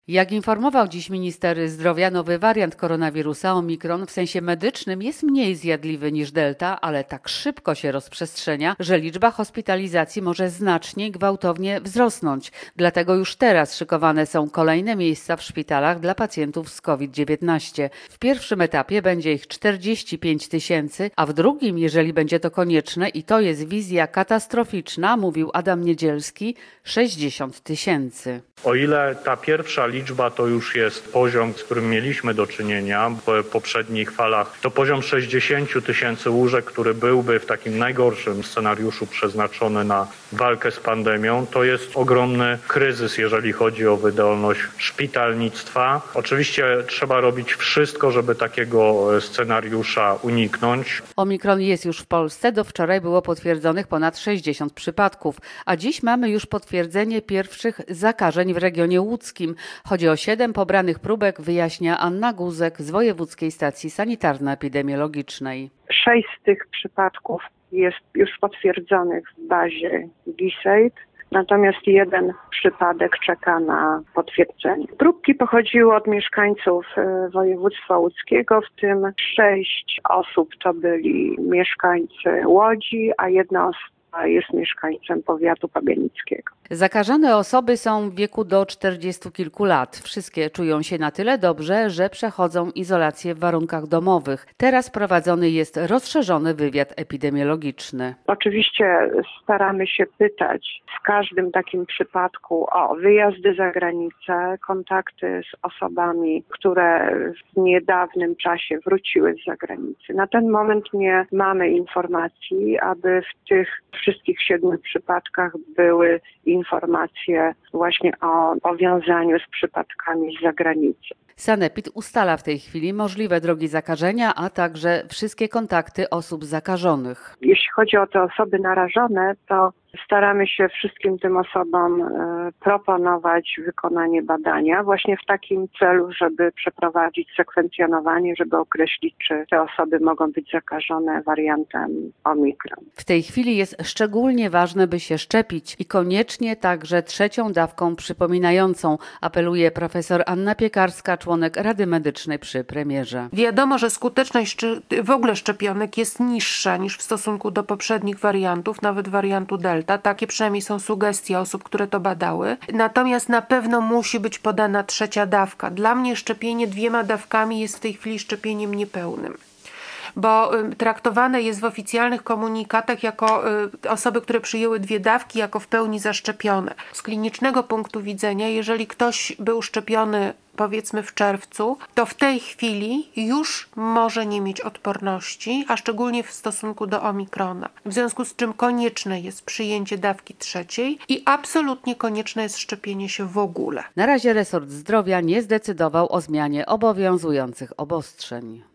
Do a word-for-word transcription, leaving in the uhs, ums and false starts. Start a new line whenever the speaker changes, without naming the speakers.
Jak informował dziś minister zdrowia, nowy wariant koronawirusa Omikron w sensie medycznym jest mniej zjadliwy niż Delta, ale tak szybko się rozprzestrzenia, że liczba hospitalizacji może znacznie i gwałtownie wzrosnąć. Dlatego już teraz szykowane są kolejne miejsca w szpitalach dla pacjentów z COVID dziewiętnaście. W pierwszym etapie będzie ich czterdzieści pięć tysięcy, a w drugim, jeżeli będzie to konieczne, i to jest wizja katastroficzna, mówił Adam Niedzielski, sześćdziesiąt tysięcy.
O ile ta pierwsza liczba to już jest poziom, z którym mieliśmy do czynienia w poprzednich falach, to poziom sześćdziesiąt tysięcy łóżek, który byłby w takim najgorszym scenariuszu przeznaczony na walkę z pandemią, to jest ogromny kryzys, jeżeli chodzi o wydolność szpitalnictwa. Oczywiście trzeba robić wszystko, żeby takiego scenariusza uniknąć.
Omikron jest już w Polsce. Do wczoraj było potwierdzonych ponad sześćdziesiąt przypadków, a dziś mamy już potwierdzenie pierwszych zakażeń w regionie łódzkim. Chodzi o siedem pobranych próbek, wyjaśnia Anna Guzek z Wojewódzkiej Stacji Sanitarno-Epidemiologicznej.
Sześć z tych przypadków jest już potwierdzonych w bazie G-SAID, natomiast jeden przypadek czeka na potwierdzenie. Próbki pochodziły od mieszkańców województwa łódzkiego, w tym sześć osób to byli mieszkańcy Łodzi, a jedna osoba jest mieszkańcem powiatu pabianickiego.
Zakażone osoby są w wieku do czterdziestu kilku lat. Wszystkie czują się na tyle dobrze, że przechodzą izolację w warunkach domowych. Teraz prowadzony jest rozszerzony wywiad epidemiologiczny.
Oczywiście staramy się pytać w każdym takim przypadku o wyjazdy za granicę, kontakty z osobami, które w niedawnym czasie wróciły z zagranicy. Na ten moment nie mamy informacji, aby w tych wszystkich siedmiu przypadkach były informacje właśnie o powiązaniu z przypadkami z zagranicy.
Sanepid ustala w tej chwili możliwe drogi zakażenia, a także wszystkie kontakty osób zakażonych.
Jeśli chodzi o te osoby narażone, to staramy się wszystkim tym osobom proponować wykonanie badania właśnie w takim celu, żeby przeprowadzić sekwencjonowanie, żeby określić, czy te osoby mogą być zakażone wariantem Omikron.
W tej chwili jest szczególnie ważne, by się szczepić i koniecznie także trzecią dawką przypominającą, apeluje profesor Anna Piekarska, członek Rady Medycznej przy premierze.
Wiadomo, że skuteczność w ogóle szczepionek jest niższa niż w stosunku do poprzednich wariantów, nawet wariantu Delta. Takie przynajmniej są sugestie osób, które to badały. Natomiast na pewno musi być podana trzecia dawka. Dla mnie szczepienie dwiema dawkami jest w tej chwili szczepieniem niepełnym, bo traktowane jest w oficjalnych komunikatach jako osoby, które przyjęły dwie dawki, jako w pełni zaszczepione. Z klinicznego punktu widzenia, jeżeli ktoś był szczepiony powiedzmy w czerwcu, to w tej chwili już może nie mieć odporności, a szczególnie w stosunku do Omikrona. W związku z czym konieczne jest przyjęcie dawki trzeciej i absolutnie konieczne jest szczepienie się w ogóle.
Na razie resort zdrowia nie zdecydował o zmianie obowiązujących obostrzeń.